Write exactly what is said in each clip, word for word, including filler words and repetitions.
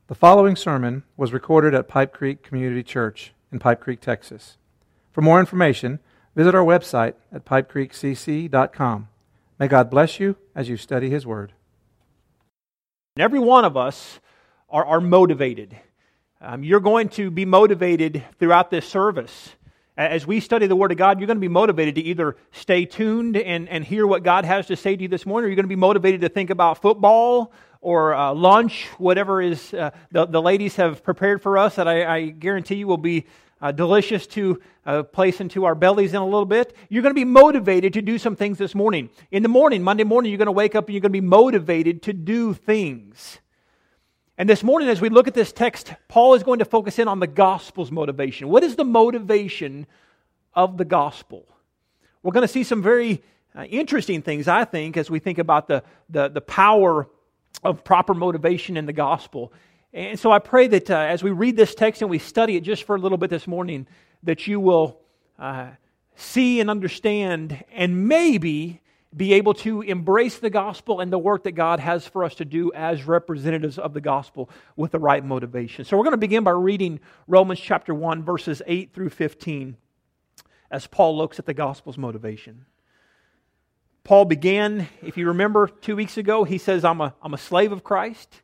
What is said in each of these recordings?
The following sermon was recorded at Pipe Creek Community Church in Pipe Creek, Texas. For more information, visit our website at pipe creek c c dot com. May God bless you as you study His Word. Every one of us are, are motivated. Um, you're going to be motivated throughout this service. As we study the Word of God, you're going to be motivated to either stay tuned and, and hear what God has to say to you this morning, or you're going to be motivated to think about football or uh, lunch, whatever is uh, the, the ladies have prepared for us that I, I guarantee you will be uh, delicious to uh, place into our bellies in a little bit. You're going to be motivated to do some things this morning. In the morning, Monday morning, you're going to wake up and you're going to be motivated to do things. And this morning, as we look at this text, Paul is going to focus in on the gospel's motivation. What is the motivation of the gospel? We're going to see some very uh, interesting things, I think, as we think about the, the, the power of proper motivation in the gospel. And so I pray that uh, as we read this text and we study it just for a little bit this morning, that you will uh, see and understand and maybe be able to embrace the gospel and the work that God has for us to do as representatives of the gospel with the right motivation. So we're going to begin by reading Romans chapter one, verses eight through fifteen, as Paul looks at the gospel's motivation. Paul began, if you remember two weeks ago, he says, I'm a, I'm a slave of Christ.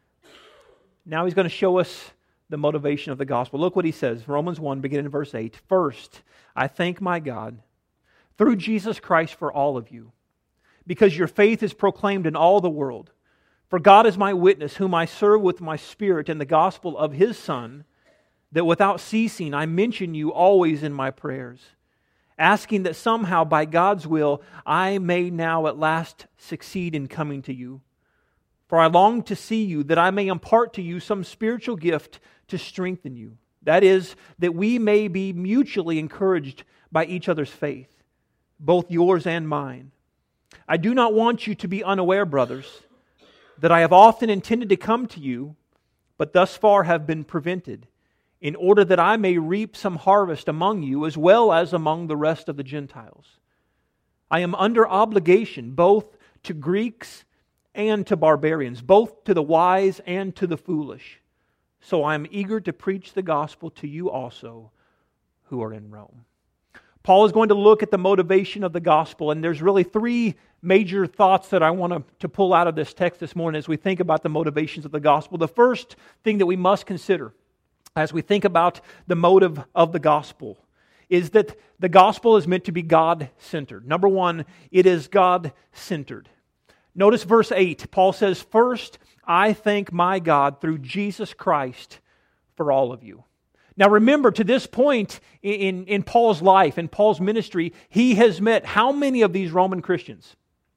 Now he's going to show us the motivation of the gospel. Look what he says, Romans one, beginning in verse eight. First, I thank my God through Jesus Christ for all of you, because your faith is proclaimed in all the world. For God is my witness, whom I serve with my spirit in the gospel of His Son, that without ceasing I mention you always in my prayers, asking that somehow by God's will I may now at last succeed in coming to you. For I long to see you, that I may impart to you some spiritual gift to strengthen you. That is, that we may be mutually encouraged by each other's faith, both yours and mine. I do not want you to be unaware, brothers, that I have often intended to come to you, but thus far have been prevented, in order that I may reap some harvest among you as well as among the rest of the Gentiles. I am under obligation both to Greeks and to barbarians, both to the wise and to the foolish. So I am eager to preach the gospel to you also who are in Rome. Paul is going to look at the motivation of the gospel, and there's really three major thoughts that I want to, to pull out of this text this morning as we think about the motivations of the gospel. The first thing that we must consider as we think about the motive of the gospel is that the gospel is meant to be God-centered. Number one, it is God-centered. Notice verse eight. Paul says, First, I thank my God through Jesus Christ for all of you. Now remember, to this point in, in Paul's life, in Paul's ministry, he has met how many of these Roman Christians?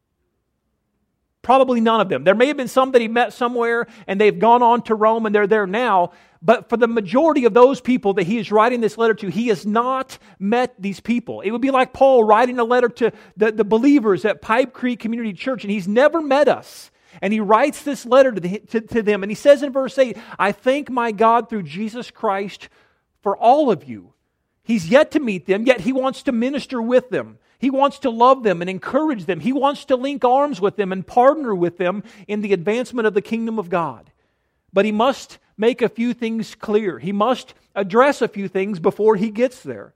Probably none of them. There may have been some that he met somewhere and they've gone on to Rome and they're there now. But for the majority of those people that he is writing this letter to, he has not met these people. It would be like Paul writing a letter to the, the believers at Pipe Creek Community Church, and he's never met us. And he writes this letter to, the, to, to them, and he says in verse eight, I thank my God through Jesus Christ for all of you. He's yet to meet them, yet he wants to minister with them. He wants to love them and encourage them. He wants to link arms with them and partner with them in the advancement of the kingdom of God. But he must make a few things clear. He must address a few things before he gets there.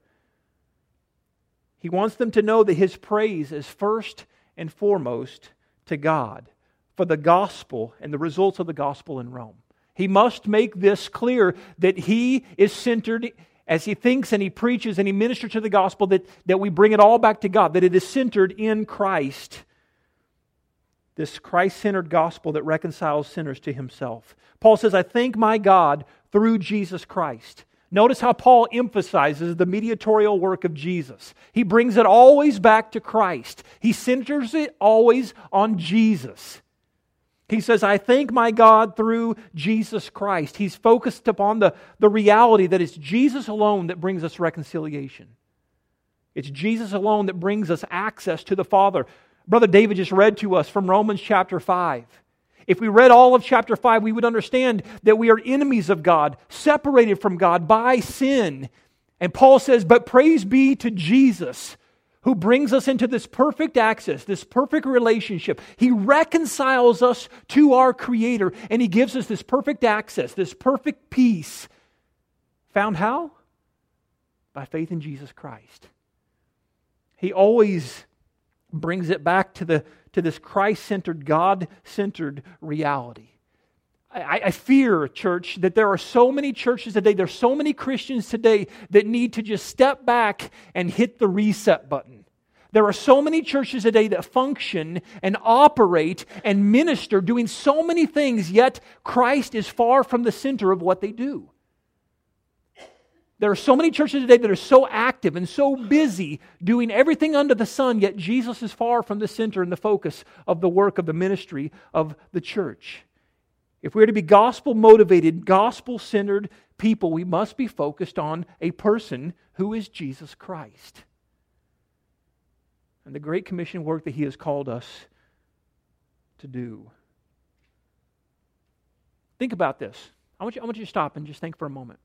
He wants them to know that his praise is first and foremost to God for the gospel and the results of the gospel in Rome. He must make this clear that he is centered as he thinks and he preaches and he ministers to the gospel, that, that we bring it all back to God, that it is centered in Christ. This Christ-centered gospel that reconciles sinners to Himself. Paul says, I thank my God through Jesus Christ. Notice how Paul emphasizes the mediatorial work of Jesus. He brings it always back to Christ. He centers it always on Jesus. He says, I thank my God through Jesus Christ. He's focused upon the, the reality that it's Jesus alone that brings us reconciliation. It's Jesus alone that brings us access to the Father. Brother David just read to us from Romans chapter five. If we read all of chapter five, we would understand that we are enemies of God, separated from God by sin. And Paul says, but praise be to Jesus, who brings us into this perfect access, this perfect relationship. He reconciles us to our Creator, and He gives us this perfect access, this perfect peace. Found how? By faith in Jesus Christ. He always brings it back to the to this Christ-centered, God-centered reality. I, I fear, church, that there are so many churches today, there are so many Christians today that need to just step back and hit the reset button. There are so many churches today that function and operate and minister doing so many things, yet Christ is far from the center of what they do. There are so many churches today that are so active and so busy doing everything under the sun, yet Jesus is far from the center and the focus of the work of the ministry of the church. If we're to be gospel-motivated, gospel-centered people, we must be focused on a person who is Jesus Christ and the Great Commission work that He has called us to do. Think about this. I want you, I want you to stop and just think for a moment.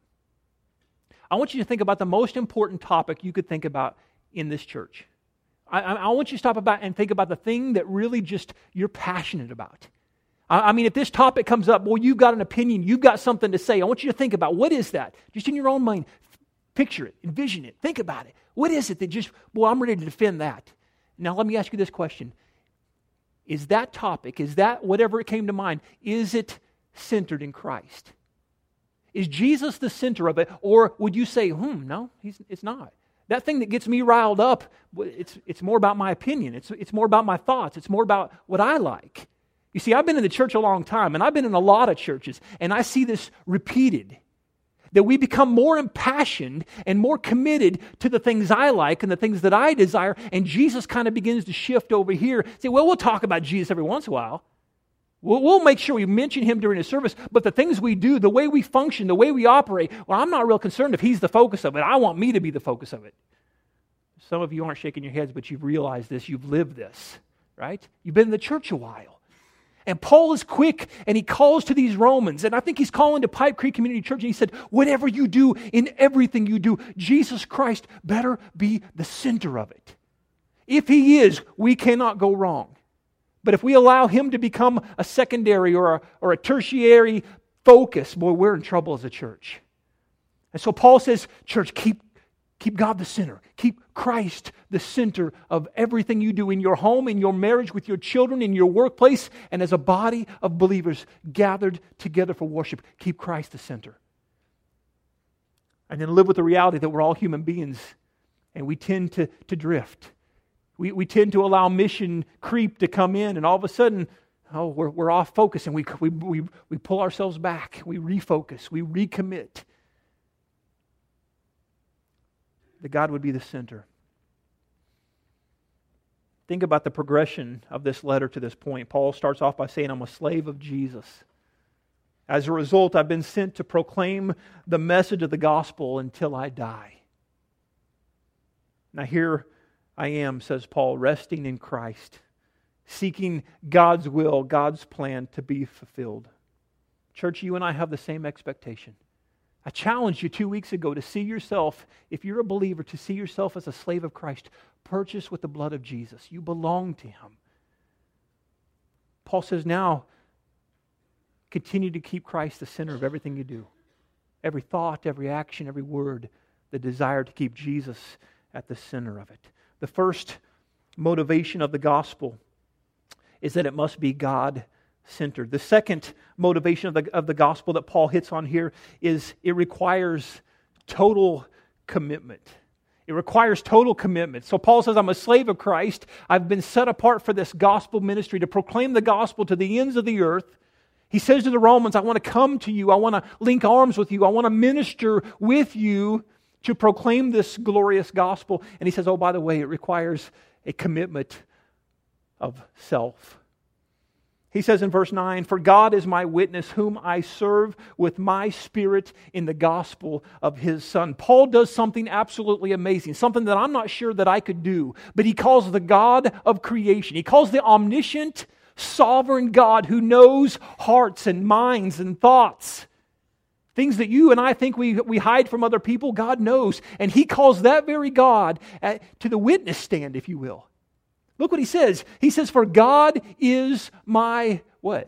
I want you to think about the most important topic you could think about in this church. I, I want you to stop about and think about the thing that really just you're passionate about. I, I mean, if this topic comes up, well, you've got an opinion, you've got something to say. I want you to think about, what is that? Just in your own mind, picture it, envision it, think about it. What is it that just, well, I'm ready to defend that. Now, let me ask you this question. Is that topic, is that whatever it came to mind, is it centered in Christ? Is Jesus the center of it? Or would you say, hmm, no, he's, it's not. That thing that gets me riled up, it's, it's more about my opinion. It's, it's more about my thoughts. It's more about what I like. You see, I've been in the church a long time, and I've been in a lot of churches, and I see this repeated. That we become more impassioned and more committed to the things I like and the things that I desire, and Jesus kind of begins to shift over here. Say, well, we'll talk about Jesus every once in a while. We'll, we'll make sure we mention Him during the service, but the things we do, the way we function, the way we operate, well, I'm not real concerned if He's the focus of it. I want me to be the focus of it. Some of you aren't shaking your heads, but you've realized this. You've lived this, right? You've been in the church a while. And Paul is quick, and he calls to these Romans, and I think he's calling to Pipe Creek Community Church, and he said, whatever you do, in everything you do, Jesus Christ better be the center of it. If He is, we cannot go wrong. But if we allow Him to become a secondary or a, or a tertiary focus, boy, we're in trouble as a church. And so Paul says, church, keep Keep God the center. Keep Christ the center of everything you do in your home, in your marriage, with your children, in your workplace, and as a body of believers gathered together for worship. Keep Christ the center. And then live with the reality that we're all human beings, and we tend to, to drift. We, we tend to allow mission creep to come in, and all of a sudden, oh, we're, we're off focus, and we, we, we, we pull ourselves back. We refocus. We recommit. That God would be the center. Think about the progression of this letter to this point. Paul starts off by saying, I'm a slave of Jesus. As a result, I've been sent to proclaim the message of the gospel until I die. Now here I am, says Paul, resting in Christ, seeking God's will, God's plan to be fulfilled. Church, you and I have the same expectation. I challenged you two weeks ago to see yourself, if you're a believer, to see yourself as a slave of Christ, purchased with the blood of Jesus. You belong to Him. Paul says now, continue to keep Christ the center of everything you do. Every thought, every action, every word, the desire to keep Jesus at the center of it. The first motivation of the gospel is that it must be God centered. The second motivation of the, of the gospel that Paul hits on here is it requires total commitment. It requires total commitment. So Paul says, I'm a slave of Christ. I've been set apart for this gospel ministry to proclaim the gospel to the ends of the earth. He says to the Romans, I want to come to you. I want to link arms with you. I want to minister with you to proclaim this glorious gospel. And he says, oh, by the way, it requires a commitment of self. He says in verse nine, for God is my witness, whom I serve with my spirit in the gospel of His Son. Paul does something absolutely amazing, something that I'm not sure that I could do, but he calls the God of creation. He calls the omniscient, sovereign God who knows hearts and minds and thoughts. Things that you and I think we, we hide from other people, God knows. And He calls that very God uh, to the witness stand, if you will. Look what He says. He says, for God is my, what?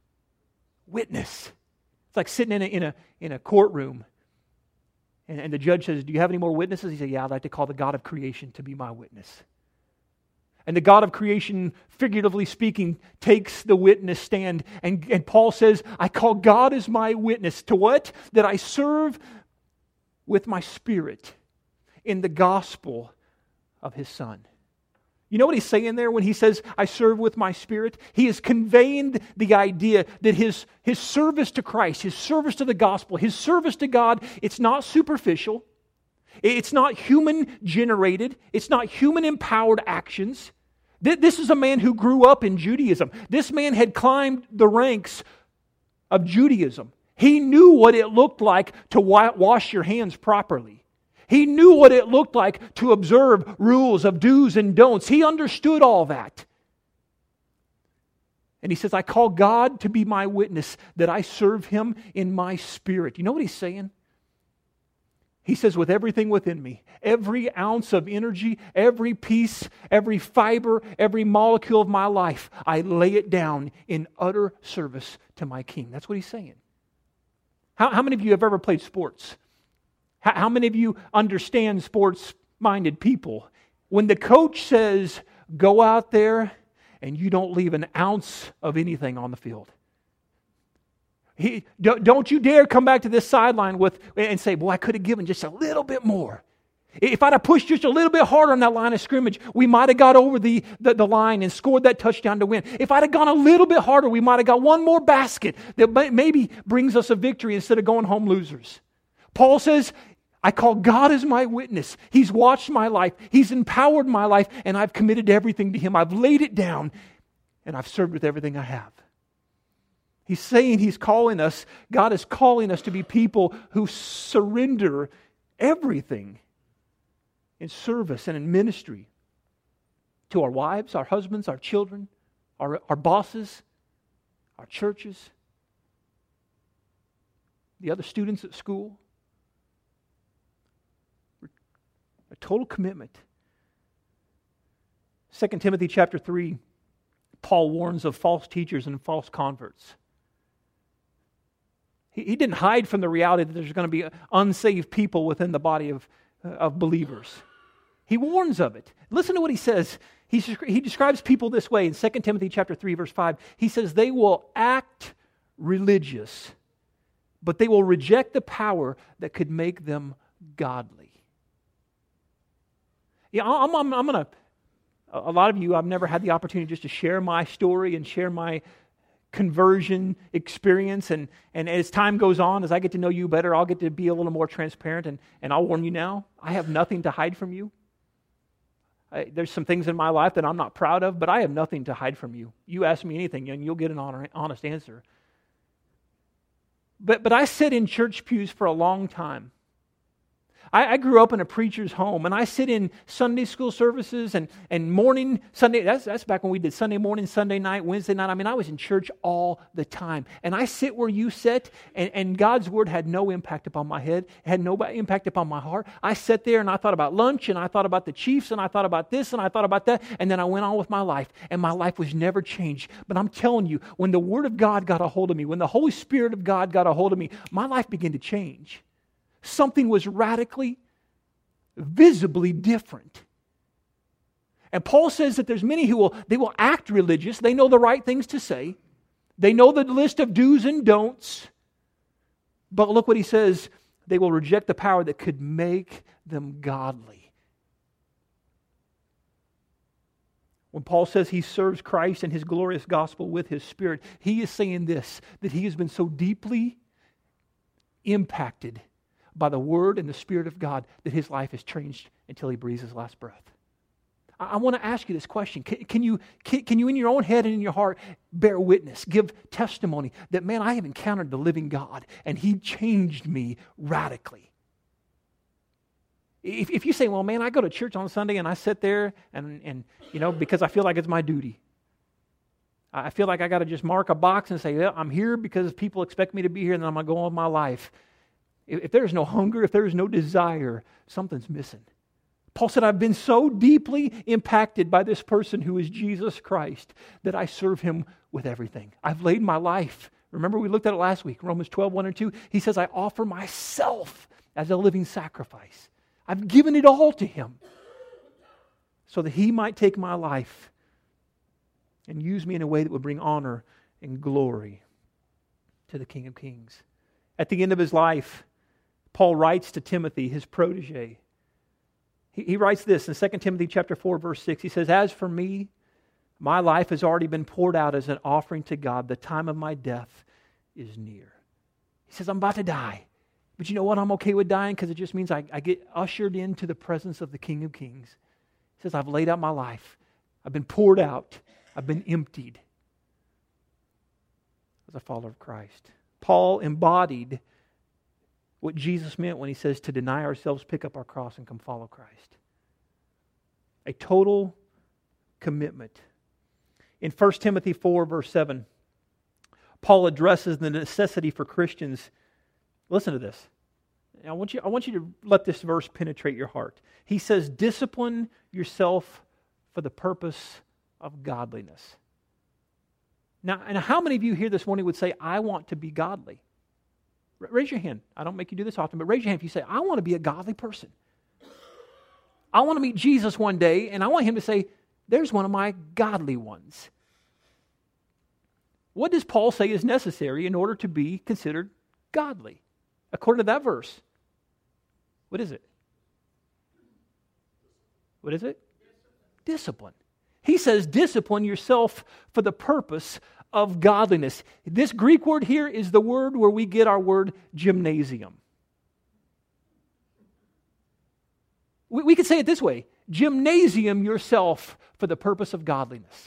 Witness. It's like sitting in a, in a, in a courtroom. And, and the judge says, do you have any more witnesses? He says, yeah, I'd like to call the God of creation to be my witness. And the God of creation, figuratively speaking, takes the witness stand. And, and Paul says, I call God as my witness to what? That I serve with my spirit in the gospel of His Son. You know what he's saying there when he says, I serve with my spirit? He is conveying the idea that his, his service to Christ, his service to the gospel, his service to God, it's not superficial. It's not human-generated. It's not human-empowered actions. This is a man who grew up in Judaism. This man had climbed the ranks of Judaism. He knew what it looked like to wash your hands properly. He knew what it looked like to observe rules of do's and don'ts. He understood all that. And he says, I call God to be my witness that I serve Him in my spirit. You know what he's saying? He says, with everything within me, every ounce of energy, every piece, every fiber, every molecule of my life, I lay it down in utter service to my King. That's what he's saying. How, how many of you have ever played sports? How, how many of you understand sports-minded people? When the coach says, go out there and you don't leave an ounce of anything on the field. He, don't you dare come back to this sideline with and say, boy, I could have given just a little bit more. If I'd have pushed just a little bit harder on that line of scrimmage, we might have got over the, the, the line and scored that touchdown to win. If I'd have gone a little bit harder, we might have got one more basket that maybe brings us a victory instead of going home losers. Paul says, I call God as my witness. He's watched my life. He's empowered my life, and I've committed everything to Him. I've laid it down, and I've served with everything I have. He's saying He's calling us, God is calling us to be people who surrender everything in service and in ministry to our wives, our husbands, our children, our, our bosses, our churches, the other students at school. A total commitment. Second Timothy chapter three, Paul warns of false teachers and false converts. He, he didn't hide from the reality that there's going to be unsaved people within the body of, uh, of believers. He warns of it. Listen to what he says. He, he describes people this way in Second Timothy chapter three, verse five. He says, they will act religious, but they will reject the power that could make them godly. Yeah, I'm, I'm, I'm going to, a lot of you, I've never had the opportunity just to share my story and share my conversion experience. And, and as time goes on, as I get to know you better, I'll get to be a little more transparent. And, and I'll warn you now, I have nothing to hide from you. I, there's some things in my life that I'm not proud of, but I have nothing to hide from you. You ask me anything and you'll get an honest answer. But, but I sat in church pews for a long time. I, I grew up in a preacher's home, and I sit in Sunday school services and, and morning, Sunday, that's, that's back when we did Sunday morning, Sunday night, Wednesday night. I mean, I was in church all the time. And I sit where you sit, and, and God's Word had no impact upon my head, had no impact upon my heart. I sat there and I thought about lunch, and I thought about the Chiefs, and I thought about this, and I thought about that, and then I went on with my life, and my life was never changed. But I'm telling you, when the Word of God got a hold of me, when the Holy Spirit of God got a hold of me, my life began to change. Something was radically, visibly different. And Paul says that there's many who will, they will act religious. They know the right things to say. They know the list of do's and don'ts. But look what he says. They will reject the power that could make them godly. When Paul says he serves Christ and His glorious gospel with His Spirit, he is saying this, that he has been so deeply impacted by the Word and the Spirit of God that his life has changed until he breathes his last breath. I, I want to ask you this question. Can, can, you, can, can you in your own head and in your heart bear witness, give testimony that, man, I have encountered the living God and He changed me radically? If, if you say, well, man, I go to church on Sunday and I sit there and, and you know, because I feel like it's my duty. I feel like I got to just mark a box and say, yeah, I'm here because people expect me to be here and then I'm going to go on with my life. if, if there is no hunger, if there is no desire, something's missing. Paul said, I've been so deeply impacted by this person who is Jesus Christ that I serve him with everything. I've laid my life. Remember, we looked at it last week, Romans twelve, one and two. He says, I offer myself as a living sacrifice. I've given it all to him so that he might take my life and use me in a way that would bring honor and glory to the King of Kings. At the end of his life, Paul writes to Timothy, his protege. He, he writes this in Second Timothy chapter four, verse six. He says, as for me, my life has already been poured out as an offering to God. The time of my death is near. He says, I'm about to die. But you know what? I'm okay with dying because it just means I, I get ushered into the presence of the King of Kings. He says, I've laid out my life. I've been poured out. I've been emptied as a follower of Christ. Paul embodied what Jesus meant when he says to deny ourselves, pick up our cross, and come follow Christ. A total commitment. In First Timothy four, verse seven, Paul addresses the necessity for Christians. Listen to this. I want you, I want you to let this verse penetrate your heart. He says, discipline yourself for the purpose of godliness. Now, and how many of you here this morning would say, I want to be godly? Raise your hand. I don't make you do this often, but raise your hand if you say, I want to be a godly person. I want to meet Jesus one day, and I want him to say, there's one of my godly ones. What does Paul say is necessary in order to be considered godly? According to that verse. What is it? What is it? Discipline. He says, discipline yourself for the purpose of godliness. This Greek word here is the word where we get our word gymnasium. We, we could say it this way. Gymnasium yourself for the purpose of godliness.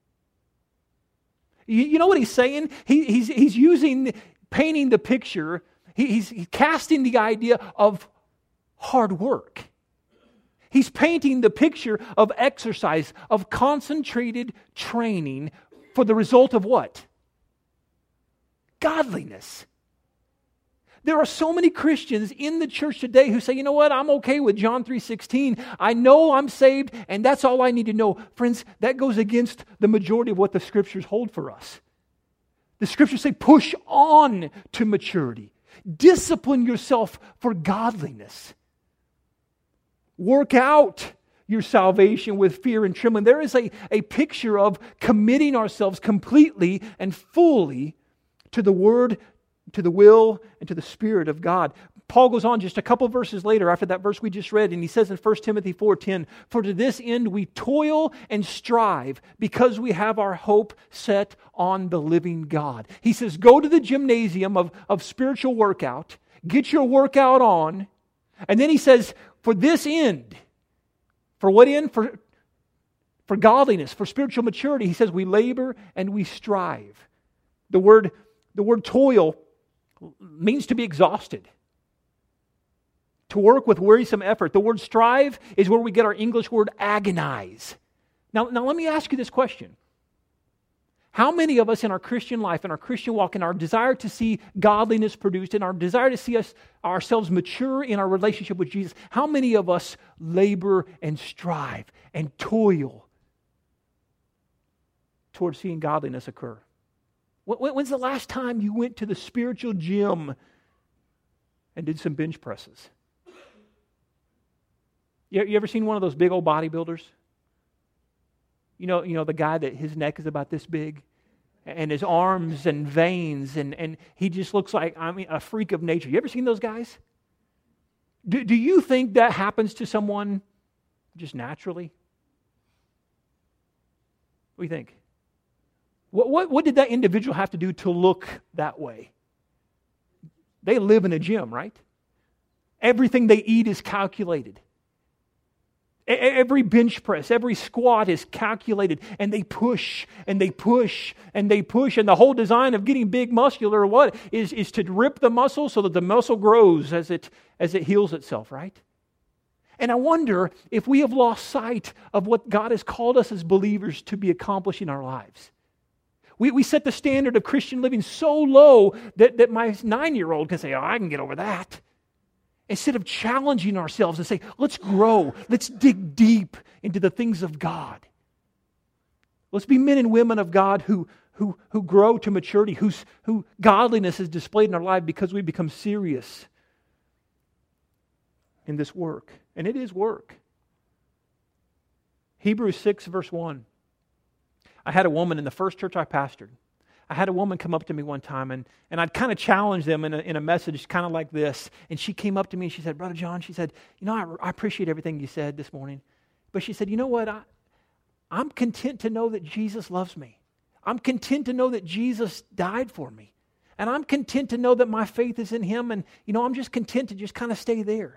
You, you know what he's saying? He, he's, he's using, painting the picture. He, he's, he's casting the idea of hard work. He's painting the picture of exercise, of concentrated training for the result of what? Godliness. There are so many Christians in the church today who say, you know what, I'm okay with John three sixteen. I know I'm saved and that's all I need to know. Friends, that goes against the majority of what the Scriptures hold for us. The Scriptures say push on to maturity. Discipline yourself for godliness. Work out your salvation with fear and trembling. There is a, a picture of committing ourselves completely and fully to the Word, to the will, and to the Spirit of God. Paul goes on just a couple verses later after that verse we just read, and he says in First Timothy four ten, for to this end we toil and strive because we have our hope set on the living God. He says, go to the gymnasium of, of spiritual workout, get your workout on, and then he says, for this end, for what end? For, for godliness, for spiritual maturity. He says we labor and we strive. The word, the word toil means to be exhausted. To work with wearisome effort. The word strive is where we get our English word agonize. Now, now let me ask you this question. How many of us in our Christian life, in our Christian walk, in our desire to see godliness produced, in our desire to see us ourselves mature in our relationship with Jesus, how many of us labor and strive and toil towards seeing godliness occur? When's the last time you went to the spiritual gym and did some bench presses? You ever seen one of those big old bodybuilders? You know, you know the guy that his neck is about this big, and his arms and veins, and, and he just looks like, I mean, a freak of nature. You ever seen those guys? Do, do you think that happens to someone just naturally? What do you think? What, what, what did that individual have to do to look that way? They live in a gym, right? Everything they eat is calculated. Every bench press, every squat is calculated, and they push, and they push, and they push, and the whole design of getting big muscular, what, is, is to rip the muscle so that the muscle grows as it, as it heals itself, right? And I wonder if we have lost sight of what God has called us as believers to be accomplishing in our lives. We, we set the standard of Christian living so low that, that my nine-year-old can say, oh, I can get over that. Instead of challenging ourselves and say, let's grow, let's dig deep into the things of God. Let's be men and women of God who, who, who grow to maturity, whose, who godliness is displayed in our life because we become serious in this work. And it is work. Hebrews six, verse one. I had a woman in the first church I pastored. I had a woman come up to me one time, and, and I'd kind of challenge them in a, in a message kind of like this. And she came up to me and she said, Brother John, she said, you know, I, I appreciate everything you said this morning. But she said, you know what? I, I'm content to know that Jesus loves me. I'm content to know that Jesus died for me. And I'm content to know that my faith is in Him. And, you know, I'm just content to just kind of stay there.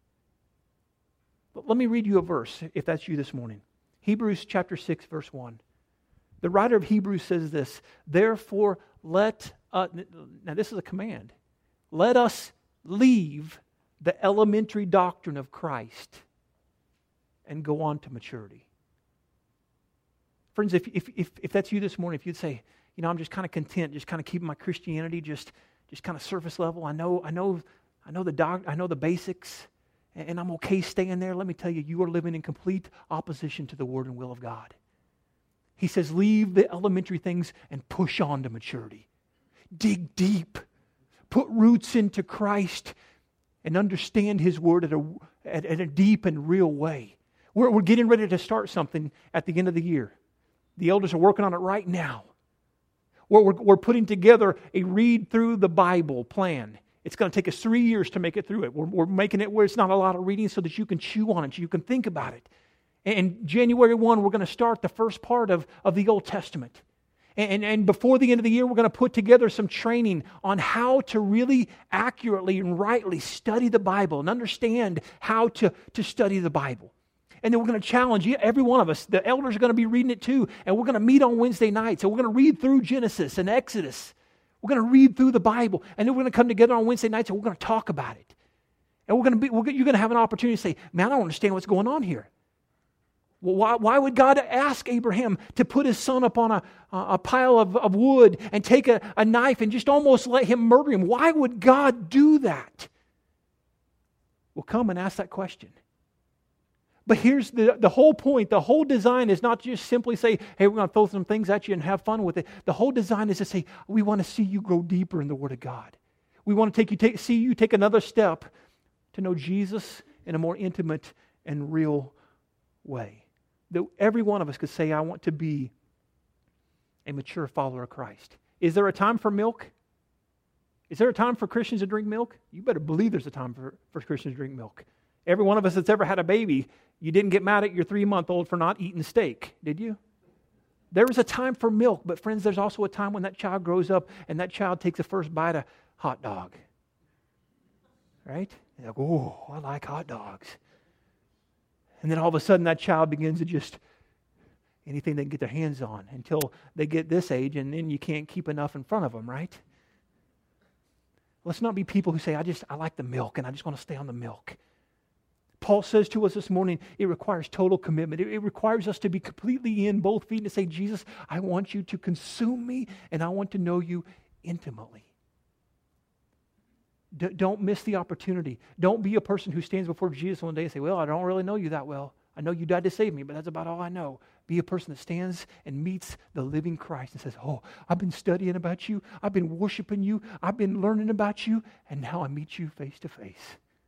But let me read you a verse, if that's you this morning. Hebrews chapter six, verse one. The writer of Hebrews says this, therefore let, uh, now this is a command, let us leave the elementary doctrine of Christ and go on to maturity. Friends, if, if, if, if that's you this morning, if you'd say, you know, I'm just kind of content, just kind of keeping my Christianity just, just kind of surface level. I know, I know, I know the doc, I know the basics, and, and I'm okay staying there. Let me tell you, you are living in complete opposition to the Word and will of God. He says, leave the elementary things and push on to maturity. Dig deep. Put roots into Christ and understand His Word at a, at, at a deep and real way. We're, we're getting ready to start something at the end of the year. The elders are working on it right now. We're, we're, we're putting together a read through the Bible plan. It's going to take us three years to make it through it. We're, we're making it where it's not a lot of reading so that you can chew on it, so you can think about it. And January first, we're going to start the first part of, of the Old Testament. And, and before the end of the year, we're going to put together some training on how to really accurately and rightly study the Bible and understand how to, to study the Bible. And then we're going to challenge you, every one of us. The elders are going to be reading it too. And we're going to meet on Wednesday nights. And we're going to read through Genesis and Exodus. We're going to read through the Bible. And then we're going to come together on Wednesday nights and we're going to talk about it. And we're going to be, we're, you're going to have an opportunity to say, man, I don't understand what's going on here. Well, why, why would God ask Abraham to put his son up on a, a pile of, of wood and take a, a knife and just almost let him murder him? Why would God do that? Well, come and ask that question. But here's the, the whole point. The whole design is not just simply say, hey, we're going to throw some things at you and have fun with it. The whole design is to say, we want to see you grow deeper in the Word of God. We want to take you take, see you take another step to know Jesus in a more intimate and real way. That every one of us could say, I want to be a mature follower of Christ. Is there a time for milk? Is there a time for Christians to drink milk? You better believe there's a time for, for Christians to drink milk. Every one of us that's ever had a baby, you didn't get mad at your three-month-old for not eating steak, did you? There is a time for milk, but friends, there's also a time when that child grows up and that child takes the first bite of hot dog. Right? They're like, oh, I like hot dogs. And then all of a sudden that child begins to just, anything they can get their hands on until they get this age, and then you can't keep enough in front of them, right? Let's not be people who say, I just, I like the milk and I just want to stay on the milk. Paul says to us this morning, it requires total commitment. It, it requires us to be completely in both feet and to say, Jesus, I want you to consume me and I want to know you intimately. D- don't miss the opportunity. Don't be a person who stands before Jesus one day and say, well, I don't really know you that well. I know you died to save me, but that's about all I know. Be a person that stands and meets the living Christ and says, oh, I've been studying about you. I've been worshiping you. I've been learning about you. And now I meet you face to face.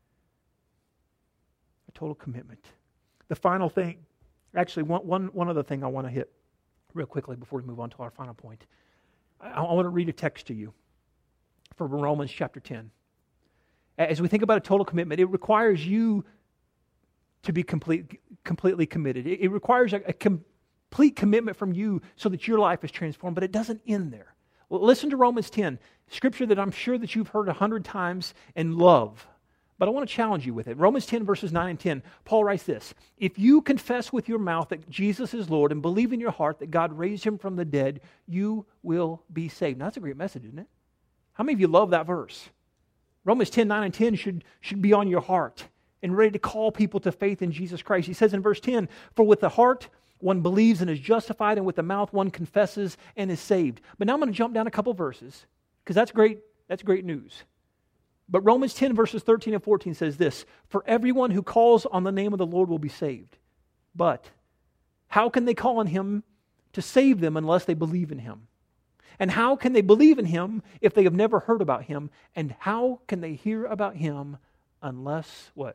A total commitment. The final thing, actually one, one, one other thing I want to hit real quickly before we move on to our final point. I, I want to read a text to you from Romans chapter ten. As we think about a total commitment, it requires you to be complete, completely committed. It, it requires a, a complete commitment from you so that your life is transformed, but it doesn't end there. Well, listen to Romans ten, scripture that I'm sure that you've heard a hundred times and love, but I want to challenge you with it. Romans ten, verses nine and ten, Paul writes this, if you confess with your mouth that Jesus is Lord and believe in your heart that God raised him from the dead, you will be saved. Now, that's a great message, isn't it? How many of you love that verse? Romans ten, nine and ten should, should be on your heart and ready to call people to faith in Jesus Christ. He says in verse ten, for with the heart one believes and is justified, and with the mouth one confesses and is saved. But now I'm going to jump down a couple verses, because that's great, that's great news. But Romans ten verses thirteen and fourteen says this, "For everyone who calls on the name of the Lord will be saved. But how can they call on Him to save them unless they believe in Him? And how can they believe in Him if they have never heard about Him? And how can they hear about Him unless what?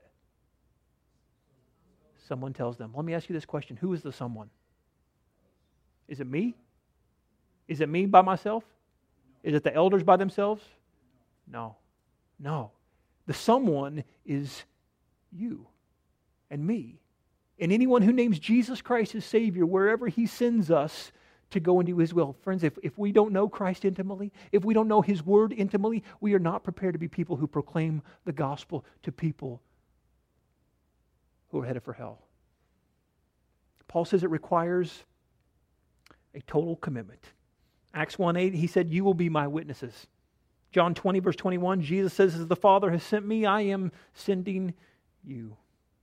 Someone tells them." Let me ask you this question. Who is the someone? Is it me? Is it me by myself? Is it the elders by themselves? No. No. The someone is you and me. And anyone who names Jesus Christ as Savior, wherever He sends us to go and do His will. Friends, if, if we don't know Christ intimately, if we don't know His Word intimately, we are not prepared to be people who proclaim the gospel to people who are headed for hell. Paul says it requires a total commitment. Acts one eight, he said, "You will be my witnesses." John twenty verse twenty-one, Jesus says, "As the Father has sent me, I am sending you."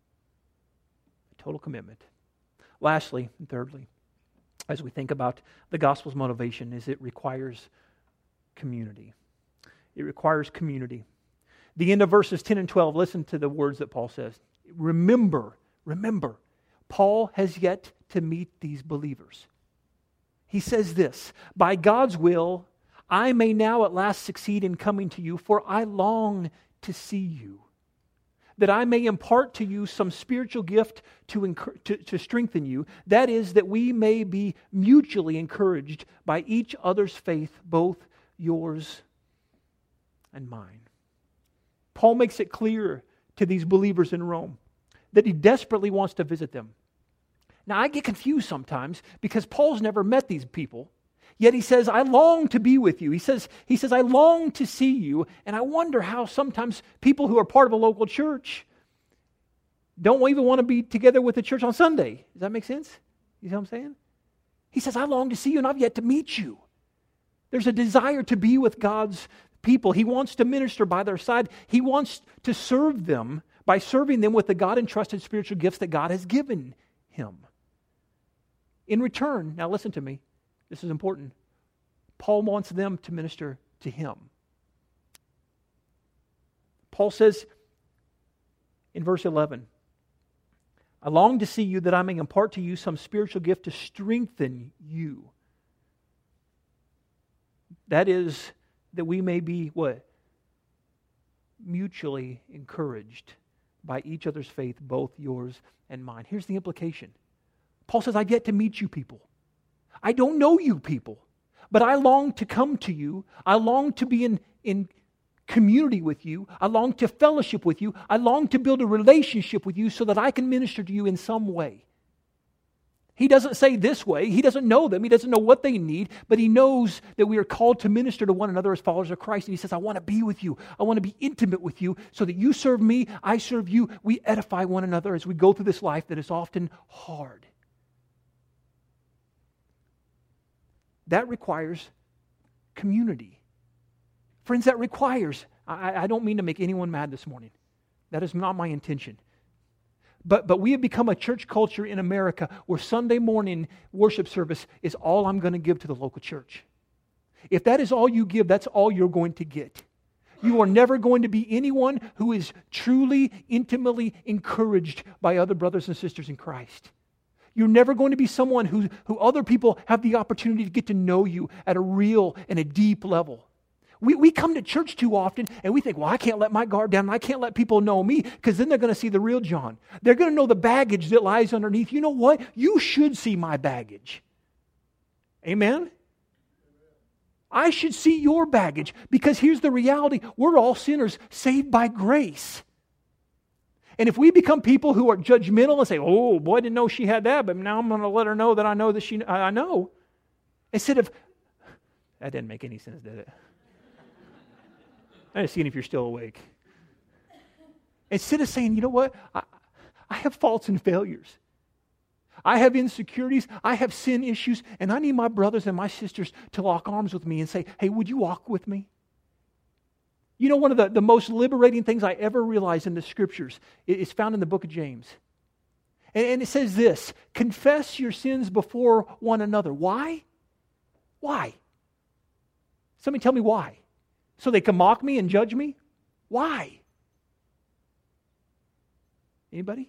A total commitment. Lastly, and thirdly, as we think about the gospel's motivation, is it requires community. It requires community. The end of verses ten and twelve, listen to the words that Paul says. Remember, remember, Paul has yet to meet these believers. He says this, "By God's will, I may now at last succeed in coming to you, for I long to see you, that I may impart to you some spiritual gift to, enc- to, to strengthen you, that is, that we may be mutually encouraged by each other's faith, both yours and mine." Paul makes it clear to these believers in Rome that he desperately wants to visit them. Now, I get confused sometimes because Paul's never met these people, yet he says, "I long to be with you." He says, he says, "I long to see you," and I wonder how sometimes people who are part of a local church don't even want to be together with the church on Sunday. Does that make sense? You know what I'm saying? He says, "I long to see you, and I've yet to meet you." There's a desire to be with God's people. He wants to minister by their side. He wants to serve them by serving them with the God-entrusted spiritual gifts that God has given him. In return, now listen to me, this is important, Paul wants them to minister to him. Paul says in verse eleven, "I long to see you that I may impart to you some spiritual gift to strengthen you." That is, that we may be what? Mutually encouraged by each other's faith, both yours and mine. Here's the implication. Paul says, "I've yet to meet you people. I don't know you people, but I long to come to you. I long to be in, in community with you. I long to fellowship with you. I long to build a relationship with you so that I can minister to you in some way." He doesn't say this way. He doesn't know them. He doesn't know what they need, but he knows that we are called to minister to one another as followers of Christ. And he says, "I want to be with you. I want to be intimate with you so that you serve me, I serve you. We edify one another as we go through this life that is often hard." That requires community. Friends, that requires, I, I don't mean to make anyone mad this morning. That is not my intention. But, but we have become a church culture in America where Sunday morning worship service is all I'm going to give to the local church. If that is all you give, that's all you're going to get. You are never going to be anyone who is truly, intimately encouraged by other brothers and sisters in Christ. You're never going to be someone who, who other people have the opportunity to get to know you at a real and a deep level. We, we come to church too often and we think, well, I can't let my guard down and I can't let people know me because then they're going to see the real John. They're going to know the baggage that lies underneath. You know what? You should see my baggage. Amen? I should see your baggage because here's the reality. We're all sinners saved by grace. And if we become people who are judgmental and say, "Oh, boy, I didn't know she had that, but now I'm going to let her know that I know that she, I know." Instead of, that didn't make any sense, did it? I'm just seeing if you're still awake. Instead of saying, "You know what? I, I have faults and failures. I have insecurities. I have sin issues. And I need my brothers and my sisters to lock arms with me and say, 'Hey, would you walk with me?'" You know, one of the, the most liberating things I ever realized in the Scriptures is found in the book of James. And, and it says this, "Confess your sins before one another." Why? Why? Somebody tell me why. So they can mock me and judge me? Why? Anybody?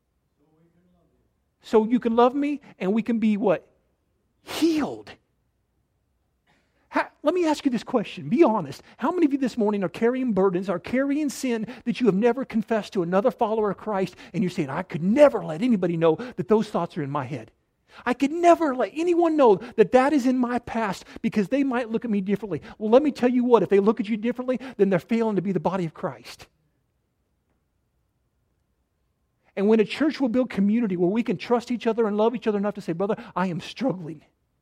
So you can love me and we can be what? Healed. How, let me ask you this question. Be honest. How many of you this morning are carrying burdens, are carrying sin that you have never confessed to another follower of Christ, and you're saying, I could never let anybody know that those thoughts are in my head. I could never let anyone know that that is in my past because they might look at me differently. Well, let me tell you what, if they look at you differently, then they're failing to be the body of Christ. And when a church will build community where we can trust each other and love each other enough to say, brother, I am struggling.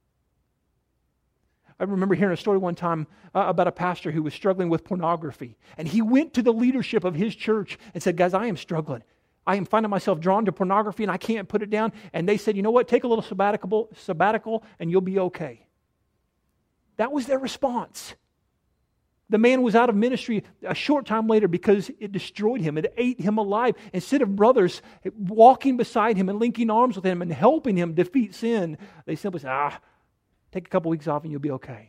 I remember hearing a story one time uh, about a pastor who was struggling with pornography. And he went to the leadership of his church and said, guys, I am struggling. I am finding myself drawn to pornography and I can't put it down. And they said, you know what, take a little sabbatical, sabbatical and you'll be okay. That was their response. The man was out of ministry a short time later because it destroyed him. It ate him alive. Instead of brothers walking beside him and linking arms with him and helping him defeat sin, they simply said, ah, take a couple weeks off and you'll be okay.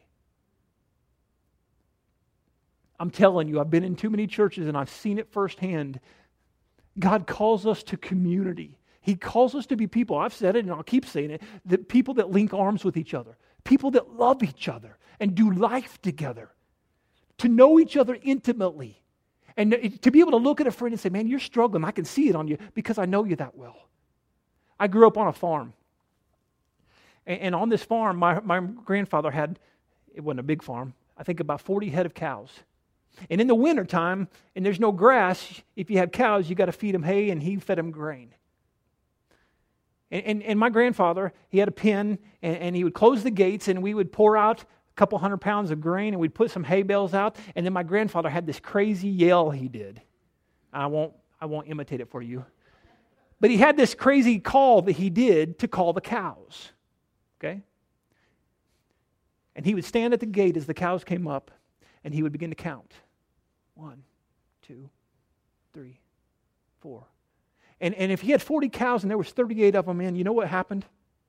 I'm telling you, I've been in too many churches and I've seen it firsthand. God calls us to community. He calls us to be people, I've said it and I'll keep saying it, that people that link arms with each other, people that love each other and do life together, to know each other intimately, and to be able to look at a friend and say, man, you're struggling. I can see it on you because I know you that well. I grew up on a farm. And on this farm, my, my grandfather had, it wasn't a big farm, I think about forty head of cows. And in the wintertime, and there's no grass, if you have cows, you got to feed them hay, and he fed them grain. And, and, and my grandfather, he had a pen, and, and he would close the gates, and we would pour out a couple hundred pounds of grain, and we'd put some hay bales out, and then my grandfather had this crazy yell he did. I won't, I won't imitate it for you. But he had this crazy call that he did to call the cows. Okay? And he would stand at the gate as the cows came up, and he would begin to count. One, two, three, four. And, and if he had forty cows and there was thirty-eight of them in, you know what happened?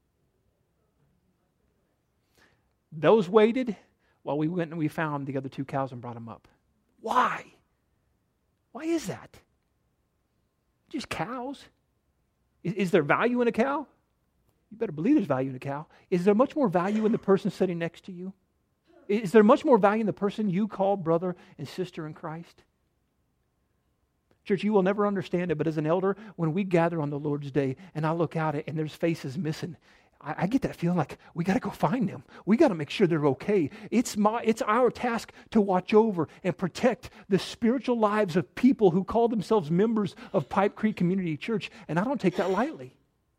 Those waited while we went and we found the other two cows and brought them up. Why? Why is that? Just cows. Is, is there value in a cow? You better believe there's value in a cow. Is there much more value in the person sitting next to you? Is there much more value in the person you call brother and sister in Christ? Church, you will never understand it, but as an elder, when we gather on the Lord's Day and I look out and there's faces missing, I, I get that feeling like we got to go find them. We got to make sure they're okay. It's my, it's our task to watch over and protect the spiritual lives of people who call themselves members of Pipe Creek Community Church, and I don't take that lightly.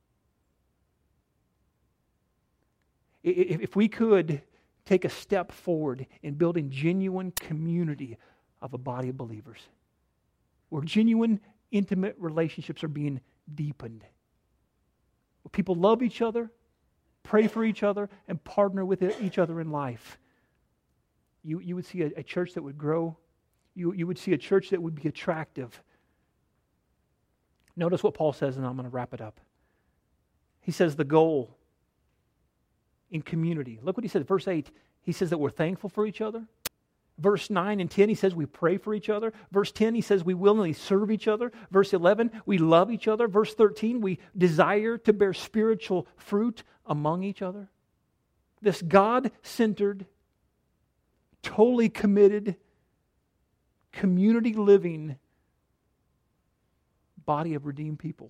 If we could take a step forward in building genuine community of a body of believers, where genuine, intimate relationships are being deepened, where people love each other, pray for each other, and partner with each other in life, you, you would see a, a church that would grow. You, you would see a church that would be attractive. Notice what Paul says, and I'm going to wrap it up. He says the goal in community. Look what he says, verse eight. He says that we're thankful for each other. Verse nine and ten, he says we pray for each other. Verse ten, he says we willingly serve each other. Verse eleven, we love each other. Verse thirteen, we desire to bear spiritual fruit among each other. This God-centered, totally committed, community living body of redeemed people.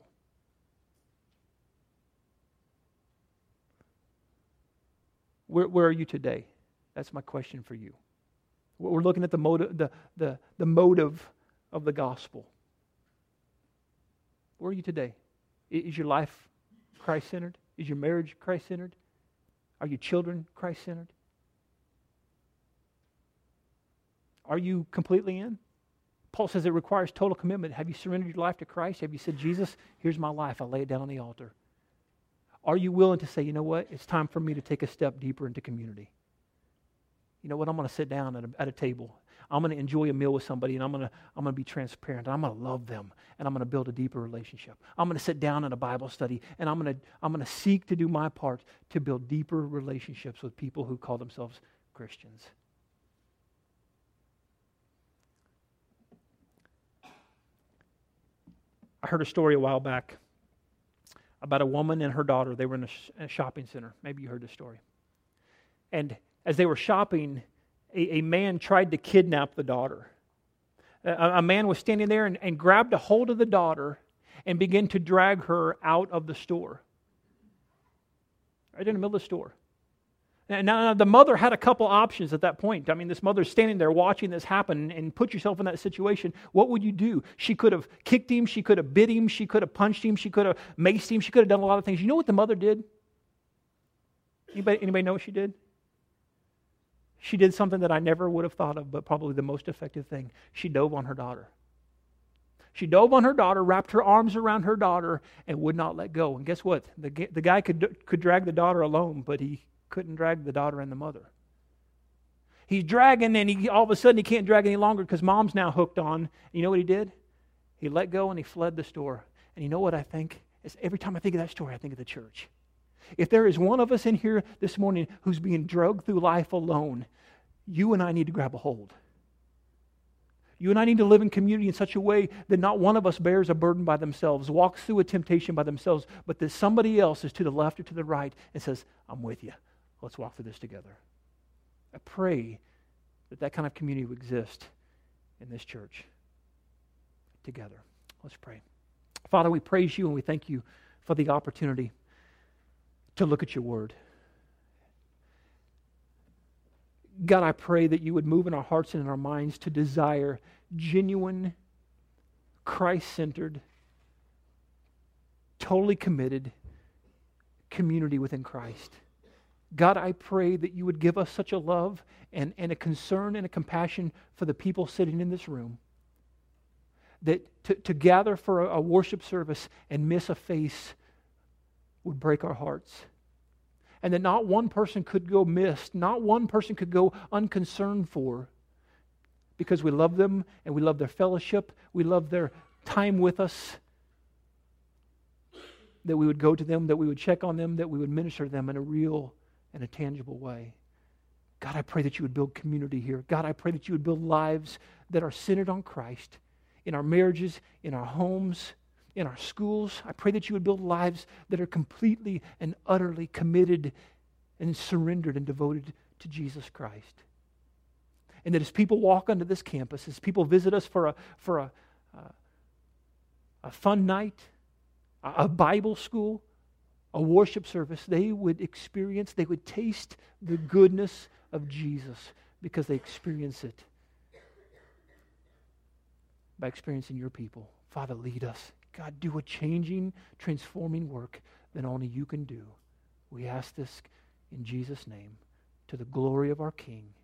Where, where are you today? That's my question for you. We're looking at the motive, the, the, the motive of the gospel. Where are you today? Is your life Christ-centered? Is your marriage Christ-centered? Are your children Christ-centered? Are you completely in? Paul says it requires total commitment. Have you surrendered your life to Christ? Have you said, Jesus, here's my life. I lay it down on the altar. Are you willing to say, you know what? It's time for me to take a step deeper into community. You know what? I'm going to sit down at a, at a table. I'm going to enjoy a meal with somebody, and I'm going to I'm going to be transparent. I'm going to love them, and I'm going to build a deeper relationship. I'm going to sit down in a Bible study, and I'm going to I'm going to seek to do my part to build deeper relationships with people who call themselves Christians. I heard a story a while back about a woman and her daughter. They were in a, sh- a shopping center. Maybe you heard the story. And as they were shopping, a, a man tried to kidnap the daughter. A, a man was standing there and, and grabbed a hold of the daughter and began to drag her out of the store. Right in the middle of the store. Now, now, the mother had a couple options at that point. I mean, this mother's standing there watching this happen, and put yourself in that situation. What would you do? She could have kicked him. She could have bit him. She could have punched him. She could have maced him. She could have done a lot of things. You know what the mother did? Anybody, anybody know what she did? She did something that I never would have thought of, but probably the most effective thing. She dove on her daughter. She dove on her daughter, wrapped her arms around her daughter, and would not let go. And guess what? The, the guy could, could drag the daughter alone, but he couldn't drag the daughter and the mother. He's dragging, and he all of a sudden he can't drag any longer because mom's now hooked on. And you know what he did? He let go and he fled the store. And you know what I think? It's every time I think of that story, I think of the church. If there is one of us in here this morning who's being drugged through life alone, you and I need to grab a hold. You and I need to live in community in such a way that not one of us bears a burden by themselves, walks through a temptation by themselves, but that somebody else is to the left or to the right and says, I'm with you. Let's walk through this together. I pray that that kind of community would exist in this church together. Let's pray. Father, we praise you and we thank you for the opportunity to look at your word. God, I pray that you would move in our hearts and in our minds to desire genuine, Christ-centered, totally committed community within Christ. God, I pray that you would give us such a love and, and a concern and a compassion for the people sitting in this room, that to, to gather for a, a worship service and miss a face would break our hearts. And that not one person could go missed, not one person could go unconcerned for, because we love them and we love their fellowship, we love their time with us, that we would go to them, that we would check on them, that we would minister to them in a real and a tangible way. God, I pray that you would build community here. God, I pray that you would build lives that are centered on Christ in our marriages, in our homes, in our schools. I pray that you would build lives that are completely and utterly committed and surrendered and devoted to Jesus Christ. And that as people walk onto this campus, as people visit us for a for a, uh, a fun night, a, a Bible school, a worship service, they would experience, they would taste the goodness of Jesus because they experience it by experiencing your people. Father, lead us. God, do a changing, transforming work that only you can do. We ask this in Jesus' name, to the glory of our King.